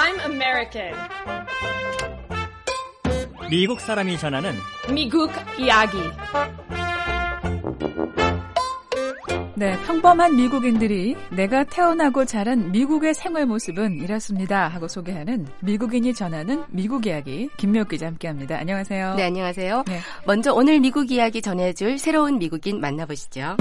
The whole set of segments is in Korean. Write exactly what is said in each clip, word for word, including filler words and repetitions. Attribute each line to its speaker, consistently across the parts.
Speaker 1: I'm American.
Speaker 2: 미국 사람이 전하는
Speaker 1: 미국 이야기.
Speaker 3: 네, 평범한 미국인들이 내가 태어나고 자란 미국의 생활 모습은 이렇습니다 하고 소개하는 미국인이 전하는 미국 이야기, 김미옥 기자 함께합니다. 안녕하세요.
Speaker 4: 네, 안녕하세요.
Speaker 3: 네.
Speaker 4: 먼저 오늘 미국 이야기 전해줄 새로운 미국인 만나보시죠.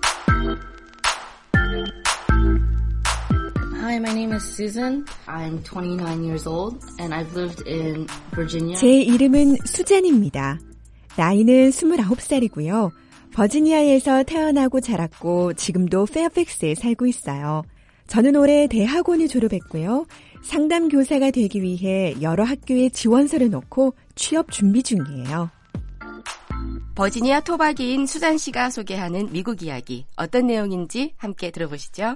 Speaker 5: Hi, my name is Susan. I'm twenty-nine years old and I've lived in Virginia.
Speaker 6: 제 이름은 수잔입니다. 나이는 스물아홉 살이고요. 버지니아에서 태어나고 자랐고 지금도 페어팩스에 살고 있어요. 저는 올해 대학원을 졸업했고요. 상담 교사가 되기 위해 여러 학교에 지원서를 넣고 취업 준비 중이에요.
Speaker 4: 버지니아 토박이인 수잔 씨가 소개하는 미국 이야기, 어떤 내용인지 함께 들어보시죠.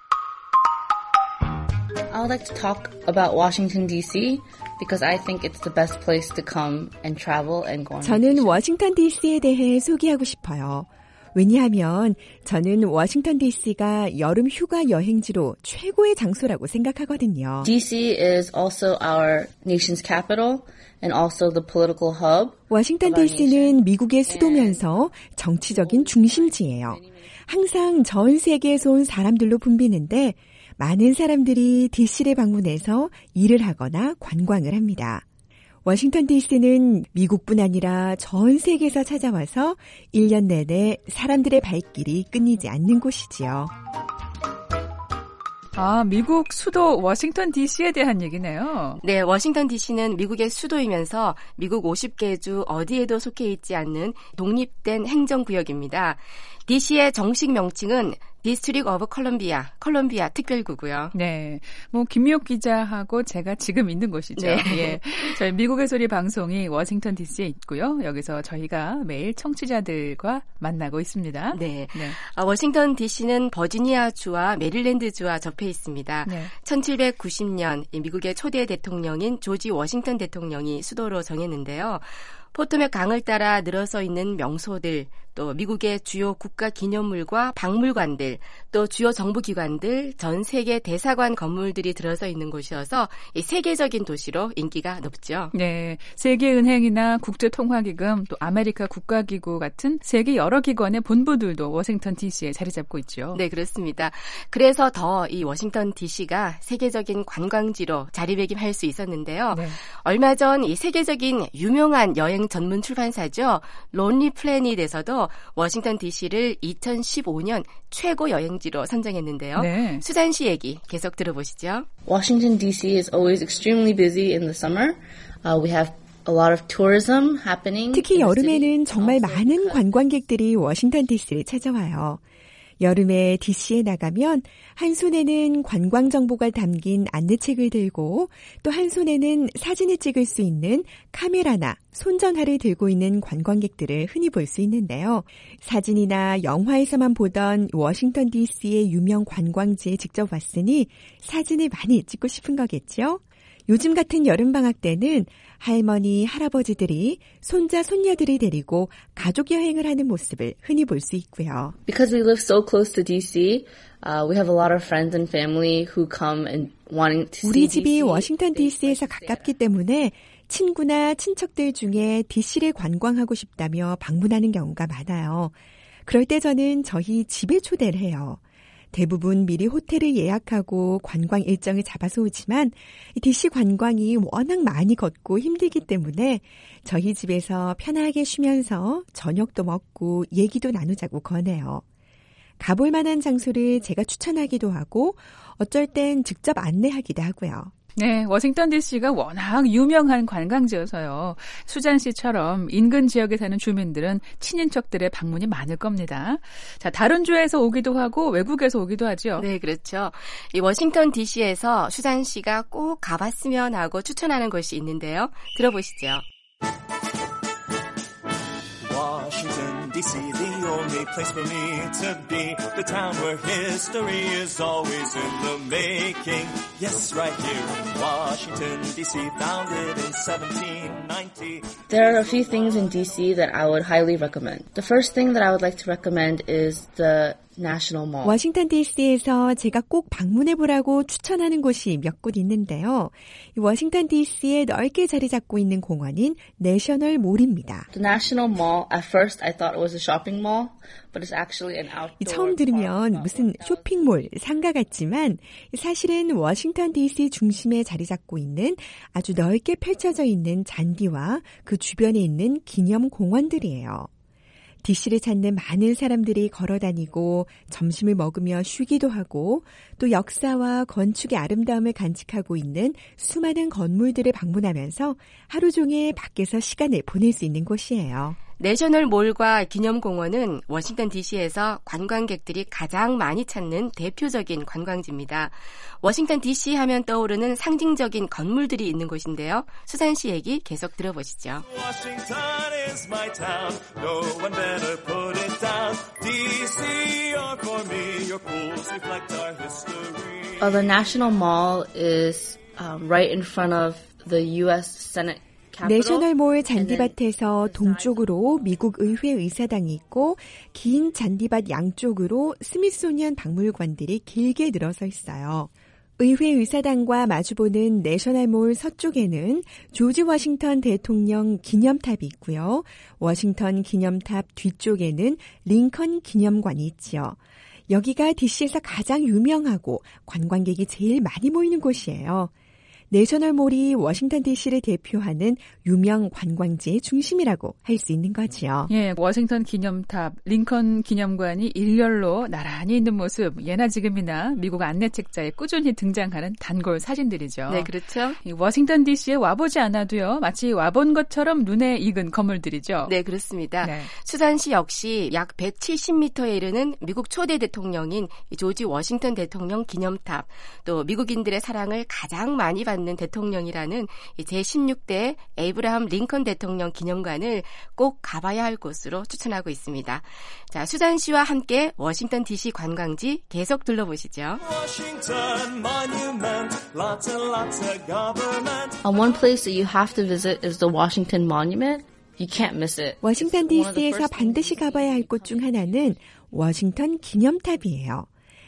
Speaker 5: I would like to talk about Washington, D C because I think it's the best place to come and travel and go on
Speaker 6: 저는
Speaker 5: vacation.
Speaker 6: 워싱턴 디씨에 대해 소개하고 싶어요. 왜냐하면 저는 워싱턴 디씨가 여름 휴가 여행지로 최고의 장소라고 생각하거든요.
Speaker 5: D C is also our nation's capital and also the political hub.
Speaker 6: 워싱턴 디씨는 미국의 수도면서 정치적인 중심지예요. 항상 전 세계에서 온 사람들로 붐비는데 많은 사람들이 디씨를 방문해서 일을 하거나 관광을 합니다. 워싱턴 디씨는 미국뿐 아니라 전 세계에서 찾아와서 일 년 내내 사람들의 발길이 끊이지 않는 곳이지요.
Speaker 3: 아, 미국 수도 워싱턴 디씨에 대한 얘기네요.
Speaker 4: 네, 워싱턴 디씨는 미국의 수도이면서 미국 오십 개 주 어디에도 속해 있지 않는 독립된 행정구역입니다. 디씨의 정식 명칭은 District of Columbia, 콜롬비아 특별구고요.
Speaker 3: 네, 뭐 김미옥 기자하고 제가 지금 있는 곳이죠.
Speaker 4: 네.
Speaker 3: 예, 저희 미국의 소리 방송이 워싱턴 디씨에 있고요. 여기서 저희가 매일 청취자들과 만나고 있습니다.
Speaker 4: 네,
Speaker 3: 네.
Speaker 4: 아, 워싱턴 디씨는 버지니아주와 메릴랜드주와 접해 있습니다.
Speaker 3: 네.
Speaker 4: 천칠백구십 년 미국의 초대 대통령인 조지 워싱턴 대통령이 수도로 정했는데요. 포토맥 강을 따라 늘어서 있는 명소들, 또 미국의 주요 국가 기념물과 박물관들, 또 주요 정부기관들, 전 세계 대사관 건물들이 들어서 있는 곳이어서 이 세계적인 도시로 인기가 높죠.
Speaker 3: 네, 세계은행이나 국제통화기금, 또 아메리카 국가기구 같은 세계 여러 기관의 본부들도 워싱턴 디씨에 자리 잡고 있죠.
Speaker 4: 네, 그렇습니다. 그래서 더 이 워싱턴 디씨가 세계적인 관광지로 자리매김할 수 있었는데요.
Speaker 3: 네.
Speaker 4: 얼마 전 이 세계적인 유명한 여행 전문 출판사죠. 론리 플래닛에서도 워싱턴 디씨를 이천십오 년 최고 여행지로 선정했는데요.
Speaker 3: 네.
Speaker 4: 수잔 씨 얘기 계속 들어보시죠.
Speaker 5: Washington, D C is always extremely busy in the summer. Uh, we have a lot of tourism happening.
Speaker 6: 특히
Speaker 5: in the
Speaker 6: 여름에는
Speaker 5: city.
Speaker 6: 정말
Speaker 5: Also
Speaker 6: 많은
Speaker 5: because
Speaker 6: 관광객들이 워싱턴 디씨를 찾아와요. 여름에 디씨에 나가면 한 손에는 관광 정보가 담긴 안내책을 들고 또 한 손에는 사진을 찍을 수 있는 카메라나 손전화를 들고 있는 관광객들을 흔히 볼 수 있는데요. 사진이나 영화에서만 보던 워싱턴 디씨의 유명 관광지에 직접 왔으니 사진을 많이 찍고 싶은 거겠죠? 요즘 같은 여름방학 때는 할머니, 할아버지들이 손자, 손녀들이 데리고 가족 여행을 하는 모습을 흔히 볼 수 있고요.
Speaker 5: Because we live so close to D C, uh, we have a lot of friends and family who come and wanting to see
Speaker 6: 우리 집이
Speaker 5: D C.
Speaker 6: 워싱턴 디씨에서 가깝기 때문에 친구나 친척들 중에 디씨를 관광하고 싶다며 방문하는 경우가 많아요. 그럴 때 저는 저희 집에 초대를 해요. 대부분 미리 호텔을 예약하고 관광 일정을 잡아서 오지만 디씨 관광이 워낙 많이 걷고 힘들기 때문에 저희 집에서 편하게 쉬면서 저녁도 먹고 얘기도 나누자고 권해요. 가볼 만한 장소를 제가 추천하기도 하고 어쩔 땐 직접 안내하기도 하고요.
Speaker 3: 네, 워싱턴 디씨가 워낙 유명한 관광지여서요. 수잔 씨처럼 인근 지역에 사는 주민들은 친인척들의 방문이 많을 겁니다. 자, 다른 주에서 오기도 하고 외국에서 오기도 하죠.
Speaker 4: 네, 그렇죠. 이 워싱턴 디씨에서 수잔 씨가 꼭 가봤으면 하고 추천하는 곳이 있는데요. 들어보시죠.
Speaker 7: Washington, D C, the only place for me to be. The town where history is always in the making. Yes, right here in Washington, D C, founded in seventeen ninety.
Speaker 5: There are a few things in D C that I would highly recommend. The first thing that I would like to recommend is the National Mall.
Speaker 6: 워싱턴 디씨에서 제가 꼭 방문해보라고 추천하는 곳이 몇 곳 있는데요. 이 워싱턴 디씨에 넓게 자리 잡고 있는 공원인 내셔널 몰입니다.
Speaker 5: The National Mall, at first I thought it was a shopping mall, but it's actually an outdoor
Speaker 6: 처음 들으면 무슨 쇼핑몰, 상가 같지만 사실은 워싱턴 디씨 중심에 자리 잡고 있는 아주 넓게 펼쳐져 있는 잔디와 그 주변에 있는 기념 공원들이에요. 디씨를 찾는 많은 사람들이 걸어다니고 점심을 먹으며 쉬기도 하고 또 역사와 건축의 아름다움을 간직하고 있는 수많은 건물들을 방문하면서 하루 종일 밖에서 시간을 보낼 수 있는 곳이에요.
Speaker 4: 내셔널 몰과 기념공원은 워싱턴 디씨에서 관광객들이 가장 많이 찾는 대표적인 관광지입니다. 워싱턴 디씨 하면 떠오르는 상징적인 건물들이 있는 곳인데요. 수산 씨 얘기 계속 들어보시죠.
Speaker 7: Washington is my town. No one better put it down. 디씨, you're for me. Your pools reflect our history.
Speaker 5: Uh, the National Mall is um, right in front of the U S Senate.
Speaker 6: 내셔널몰 잔디밭에서 동쪽으로 미국 의회 의사당이 있고 긴 잔디밭 양쪽으로 스미소니언 박물관들이 길게 늘어서 있어요. 의회 의사당과 마주보는 내셔널몰 서쪽에는 조지 워싱턴 대통령 기념탑이 있고요. 워싱턴 기념탑 뒤쪽에는 링컨 기념관이 있지요. 여기가 디씨에서 가장 유명하고 관광객이 제일 많이 모이는 곳이에요. 내셔널몰이 워싱턴 디씨를 대표하는 유명 관광지의 중심이라고 할 수 있는 거지요.
Speaker 3: 예, 워싱턴 기념탑, 링컨 기념관이 일렬로 나란히 있는 모습, 예나 지금이나 미국 안내책자에 꾸준히 등장하는 단골 사진들이죠.
Speaker 4: 네, 그렇죠.
Speaker 3: 이 워싱턴 디씨에 와보지 않아도요, 마치 와본 것처럼 눈에 익은 건물들이죠.
Speaker 4: 네, 그렇습니다.
Speaker 3: 네.
Speaker 4: 수산 씨 역시 약 백칠십 미터에 이르는 미국 초대 대통령인 조지 워싱턴 대통령 기념탑, 또 미국인들의 사랑을 가장 많이 받는 대통령이라는 제십육 대 에이브라함 링컨 대통령 기념관을 꼭 가봐야 할 곳으로 추천하고 있습니다. 자, 수잔 씨와 함께 워싱턴 디씨 관광지 계속 둘러보시죠.
Speaker 7: Washington Monument, lots and lots of government.
Speaker 5: Uh, one place that you have to visit is the Washington Monument. You can't miss it.
Speaker 6: 워싱턴 디씨에서 반드시 가봐야 할 곳 중 하나는 워싱턴 기념탑이에요.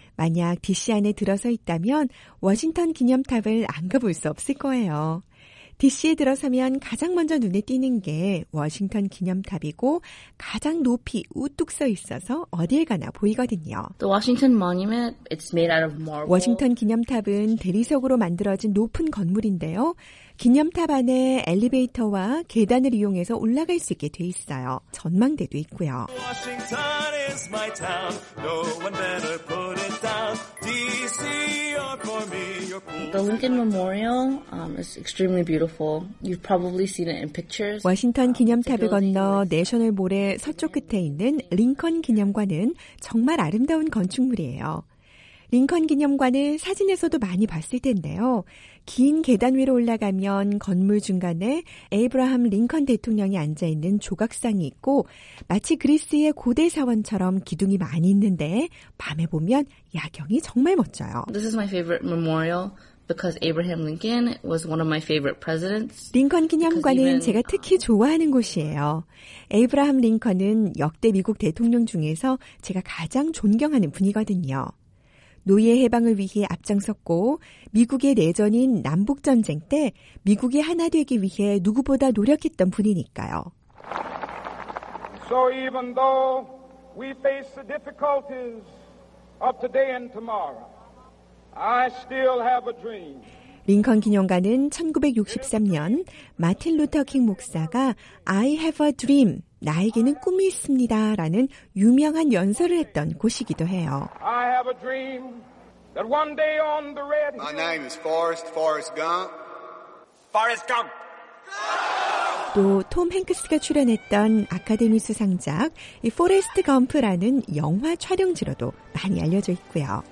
Speaker 6: 만약 디씨 안에 들어서 있다면 워싱턴 기념탑을 안 가볼 수 없을 거예요. 디씨에 들어서면 가장 먼저 눈에 띄는 게 워싱턴 기념탑이고 가장 높이 우뚝 서 있어서 어딜 가나 보이거든요.
Speaker 5: The Washington Monument, it's made out of marble.
Speaker 6: 워싱턴 기념탑은 대리석으로 만들어진 높은 건물인데요. 기념탑 안에 엘리베이터와 계단을 이용해서 올라갈 수 있게 돼 있어요. 전망대도 있고요.
Speaker 7: Washington is my town. No one better put it down. 디씨, you're for me. Your pool.
Speaker 5: The Lincoln Memorial um, is extremely beautiful. You've probably seen it in pictures.
Speaker 6: 워싱턴 기념탑을 건너 내셔널몰의 서쪽 끝에 있는 링컨 기념관은 정말 아름다운 건축물이에요. 링컨 기념관은 사진에서도 많이 봤을 텐데요. 긴 계단 위로 올라가면 건물 중간에 에이브라함 링컨 대통령이 앉아있는 조각상이 있고 마치 그리스의 고대 사원처럼 기둥이 많이 있는데 밤에 보면 야경이 정말 멋져요.
Speaker 5: This is my favorite memorial because Abraham Lincoln was one of my favorite presidents.
Speaker 6: 링컨 기념관은 제가 특히 좋아하는 곳이에요. 에이브라함 링컨은 역대 미국 대통령 중에서 제가 가장 존경하는 분이거든요. 노예 해방을 위해 앞장섰고 미국의 내전인 남북전쟁 때 미국이 하나 되기 위해 누구보다 노력했던 분이니까요.
Speaker 8: So even though we face the difficulties of today and tomorrow, I still have a dream.
Speaker 6: 링컨 기념관은 천구백육십삼 년 마틴 루터 킹 목사가 I have a dream, 나에게는 꿈이 있습니다 라는 유명한 연설을 했던 곳이기도 해요.
Speaker 8: I have a dream that one day on the red
Speaker 9: My name is Forrest, Forrest Gump.
Speaker 8: Forrest Gump.
Speaker 6: 또 톰 행크스가 출연했던 아카데미 수상작 이 포레스트 검프라는 영화 촬영지로도 많이 알려져 있고요.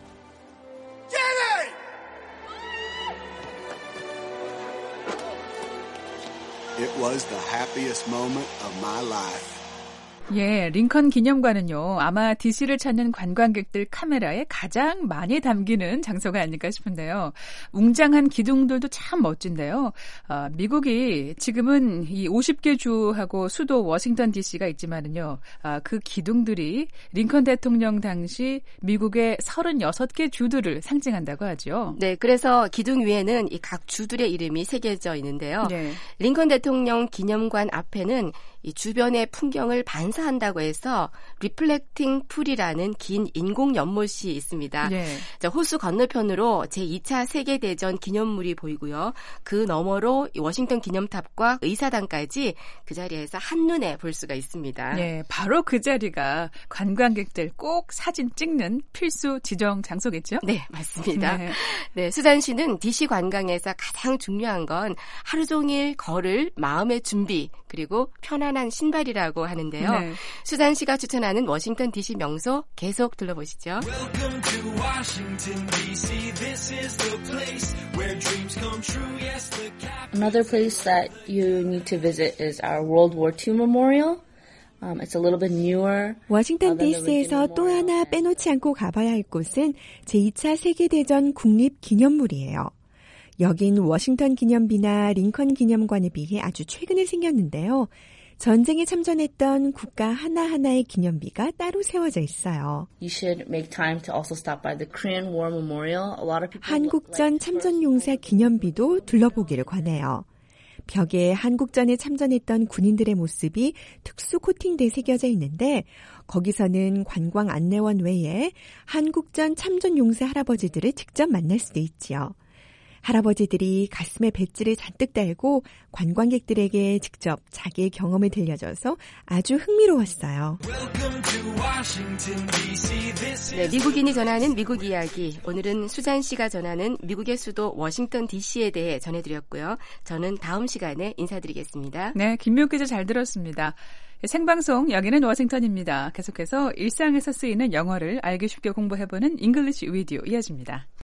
Speaker 9: It was the happiest moment of my life.
Speaker 3: 예, 링컨 기념관은요, 아마 디씨를 찾는 관광객들 카메라에 가장 많이 담기는 장소가 아닐까 싶은데요. 웅장한 기둥들도 참 멋진데요. 어, 미국이 지금은 이 오십 개 주하고 수도 워싱턴 디씨가 있지만은요, 아, 그 기둥들이 링컨 대통령 당시 미국의 서른여섯 개 주들을 상징한다고 하죠.
Speaker 4: 네, 그래서 기둥 위에는 이 각 주들의 이름이 새겨져 있는데요.
Speaker 3: 네.
Speaker 4: 링컨 대통령 기념관 앞에는 이 주변의 풍경을 반사한다고 해서 리플렉팅 풀이라는 긴 인공 연못이 있습니다.
Speaker 3: 네.
Speaker 4: 자, 호수 건너편으로 제이 차 세계대전 기념물이 보이고요. 그 너머로 워싱턴 기념탑과 의사당까지 그 자리에서 한눈에 볼 수가 있습니다.
Speaker 3: 네, 바로 그 자리가 관광객들 꼭 사진 찍는 필수 지정 장소겠죠?
Speaker 4: 네, 맞습니다.
Speaker 3: 네.
Speaker 4: 네, 수잔시는 디씨 관광에서 가장 중요한 건 하루 종일 걸을 마음의 준비 그리고 편안한 신발이라고 하는데요.
Speaker 3: 네.
Speaker 4: 수잔시가 추천하는 워싱턴 디씨 명소 계속 둘러보시죠.
Speaker 7: Welcome to Washington, D C. This is the place where dreams come true. Yes, the capital.
Speaker 5: Another place that you need to visit is our World War Two Memorial. Um, it's a little bit newer.
Speaker 6: 워싱턴 디씨에서 또 하나 빼놓지 않고 가봐야 할 곳은 제이 차 세계대전 국립기념물이에요. 여긴 워싱턴 기념비나 링컨 기념관에 비해 아주 최근에 생겼는데요. 전쟁에 참전했던 국가 하나하나의 기념비가 따로 세워져 있어요.
Speaker 5: You should make time to also stop by the Korean War Memorial. A lot of people
Speaker 6: 한국전 참전용사 기념비도 둘러보기를 권해요. 벽에 한국전에 참전했던 군인들의 모습이 특수 코팅돼 새겨져 있는데 거기서는 관광 안내원 외에 한국전 참전용사 할아버지들을 직접 만날 수도 있지요. 할아버지들이 가슴에 배지를 잔뜩 달고 관광객들에게 직접 자기의 경험을 들려줘서 아주 흥미로웠어요.
Speaker 4: 네, 미국인이 전하는 미국 이야기. 오늘은 수잔 씨가 전하는 미국의 수도 워싱턴 디씨에 대해 전해드렸고요. 저는 다음 시간에 인사드리겠습니다.
Speaker 3: 네, 김미옥 기자 잘 들었습니다. 생방송 여기는 워싱턴입니다. 계속해서 일상에서 쓰이는 영어를 알기 쉽게 공부해보는 잉글리시 위디오 이어집니다.